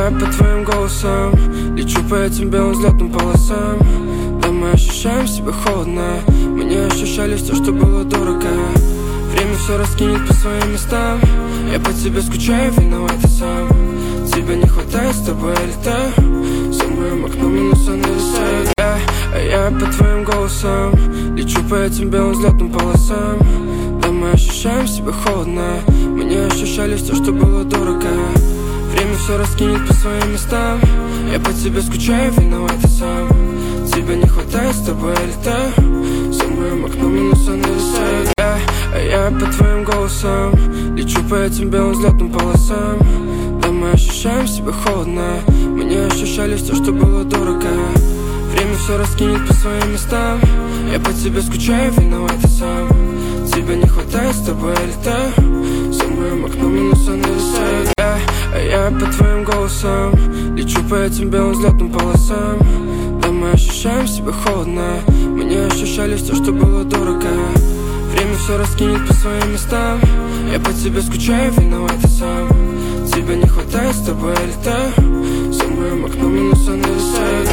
я по твоим голосам лечу по этим белым взлетным полосам. Да, мы ощущаем себя холодно, мы не ощущали все, что было дорого. Время все раскинет по своим местам. Я по тебе скучаю, виноват и сам. Тебя не хватает, с тобой я летаю. За моим окном минуса нависает. Я по твоим голосам лечу по этим белым взлетным полосам. Да, мы ощущаем себя холодно, мы не ощущали все, что было дорого. Время все раскинет по своим местам. Я по тебе скучаю, виноват и сам. Тебя не хватает, с тобой я летаю. За моим окном минуса нависает. Я по твоим голосам лечу по этим белым взлетным полосам. Да, мы ощущаем себя холодно, мы не ощущали все, что было дорого. Время все раскинет по своим местам. Я по тебе скучаю, виноват и сам. Тебя не хватает, с тобой я летаю. За моим окном минуса нависает. Я по твоим голосам лечу по этим белым взлетным полосам. Да, мы ощущаем себя холодно, мы не ощущали все, что было дорого. Время все раскинет по своим местам. Я по тебе скучаю, виноват и сам. Тебя не хватает, с тобой я летаю. За моим окном минуса нависает.